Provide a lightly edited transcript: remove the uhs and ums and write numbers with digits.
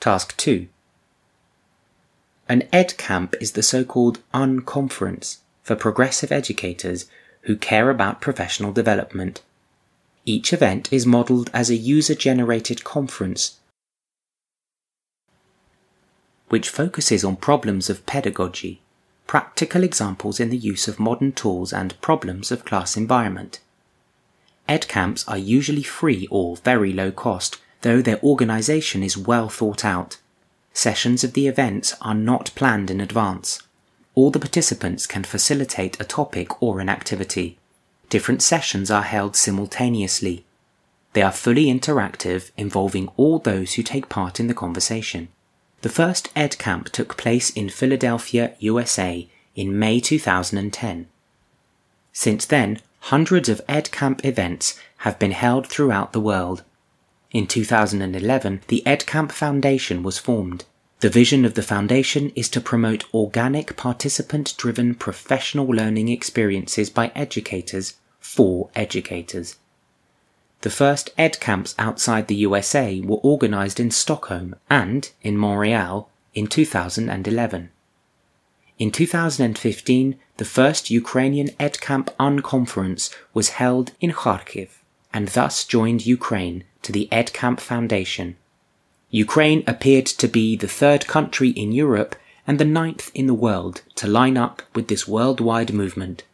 Task 2. An EdCamp is the so-called unconference for progressive educators who care about professional development. Each event is modelled as a user-generated conference which focuses on problems of pedagogy, practical examples in the use of modern tools and problems of class environment. EdCamps are usually free or very low cost, though their organisation is well thought out. Sessions of the events are not planned in advance. All the participants can facilitate a topic or an activity. Different sessions are held simultaneously. They are fully interactive, involving all those who take part in the conversation. The first EdCamp took place in Philadelphia, USA in May 2010. Since then, hundreds of EdCamp events have been held throughout the world. In 2011, the EdCamp Foundation was formed. The vision of the foundation is to promote organic, participant-driven professional learning experiences by educators for educators. The first EdCamps outside the USA were organised in Stockholm and in Montreal in 2011. In 2015, the first Ukrainian EdCamp Unconference was held in Kharkiv, and thus joined Ukraine to the EdCamp Foundation. Ukraine appeared to be the third country in Europe and the 9th in the world to line up with this worldwide movement.